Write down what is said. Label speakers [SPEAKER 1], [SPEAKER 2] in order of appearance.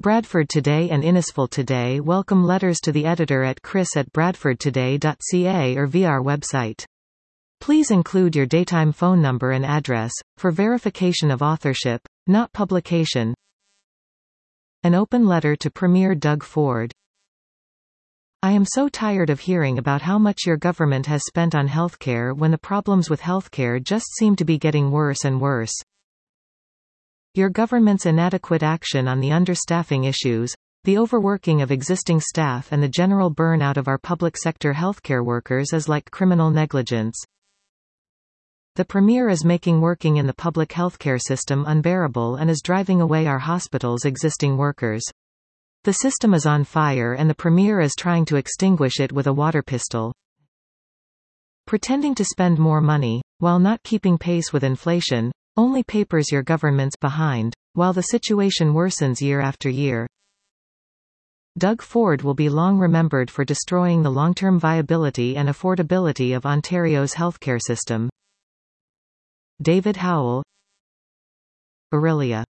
[SPEAKER 1] Bradford Today and Innisfil Today welcome letters to the editor at chris@bradfordtoday.ca or via our website. Please include your daytime phone number and address, for verification of authorship, not publication. An open letter to Premier Doug Ford. I am so tired of hearing about how much your government has spent on healthcare when the problems with healthcare just seem to be getting worse and worse. Your government's inadequate action on the understaffing issues, the overworking of existing staff and the general burnout of our public sector healthcare workers is like criminal negligence. The Premier is making working in the public healthcare system unbearable and is driving away our hospitals' existing workers. The system is on fire and the Premier is trying to extinguish it with a water pistol. Pretending to spend more money, while not keeping pace with inflation, only papers your government's behind, while the situation worsens year after year. Doug Ford will be long remembered for destroying the long-term viability and affordability of Ontario's healthcare system. David Howell, Aurelia.